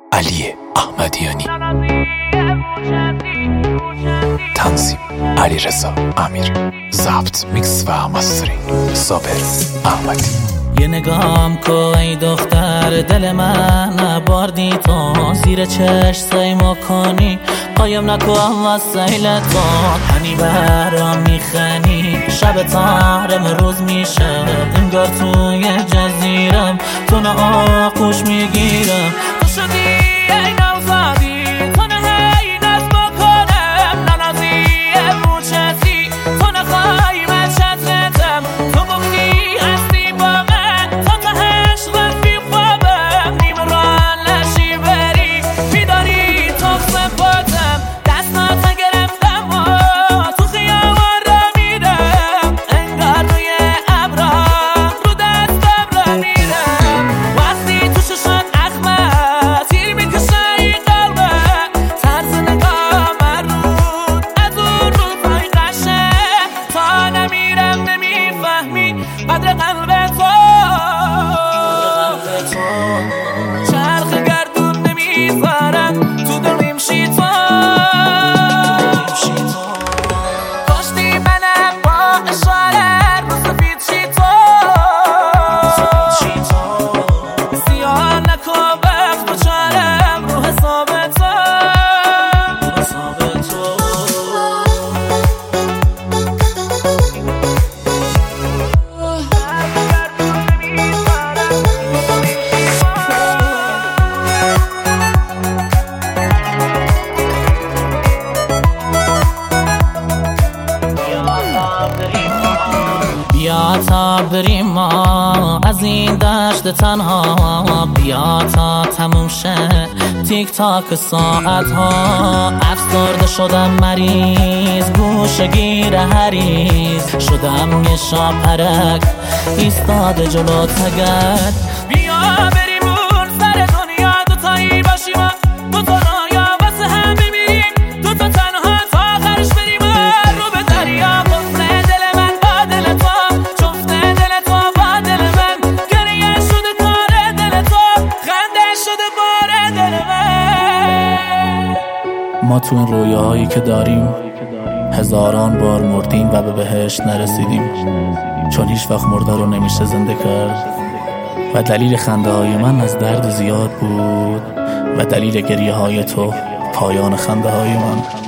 علی احمدیانی، تنظیم علیرضا امیر، ضبط میکس و مسترینگ صابر احمدی. یه نگام کو ای دختر، دل من باردی تو، زیر چشم سیما کنی، قایم نکن وسیله تو، هنی برام میخنی، شب تارم روز میشه، انگار توی جزیرم، تو نه آغوش میگیرم، تو شدی ای نوزادی، تو نه هی نصب کنم، ننازی موچتی، تو نخوای من چترتم، تو گفتی هستی با من، تا تهش رفی خوابم، نیم ران لشی بری، میداری تو سپاتم، دستات گرفتم و تو خیابان را میرم، انگار روی ابرام رو دستم را میرم، وقتی تو ششات اخمه تیر میکشه ای قلبه، طرز نگاه من رود از اون رو پای قشه، تا نمیرم نمیفهمی قدر قلب تو، چرخ گردون نمیذارم تو دلیم شی تو، کشتی منم با اشاره رو سفید شی تو، سیاه نکن وقت بچارم رو حساب تو. بیا تا بریم ما از این دشت تنها، بیا تا تموم شه تیک تاک ساعت ها، افسرده شدم مریض، گوشه گیر هریز، شدم یه شاپرک ایستاده جلو تگرد، بیا بریم اون سر دنیا دوتایی باشیم، دوتا رویا واسه هم بمیریم، دوتا تنها تا آخرش بریم رو به دریا، گفته دل من با دل تو، چفته دل تو با دل من، گریه شده کار دل تو، خنده شده بار دل من. ما تو این رویاهایی که داریم هزاران بار مردیم و به بهشت نرسیدیم، چون هیچ وقت مرده رو نمیشه زنده کرد، و دلیل خنده های من از درد زیاد بود و دلیل گریه های تو پایان خنده های من.